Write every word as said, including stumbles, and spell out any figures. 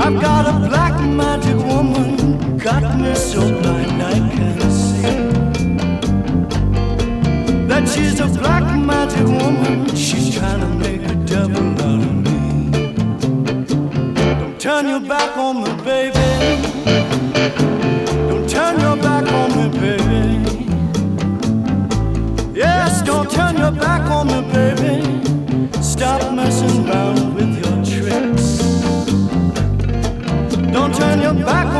I've got a black magic woman, got me so blind I can't see. That she's a black magic woman, she's trying to make a devil out of me. Don't turn your back on me, baby. Don't turn your back on me, baby. Yes, don't turn your back on me, baby. Stop messing around with your tricks. Don't turn your back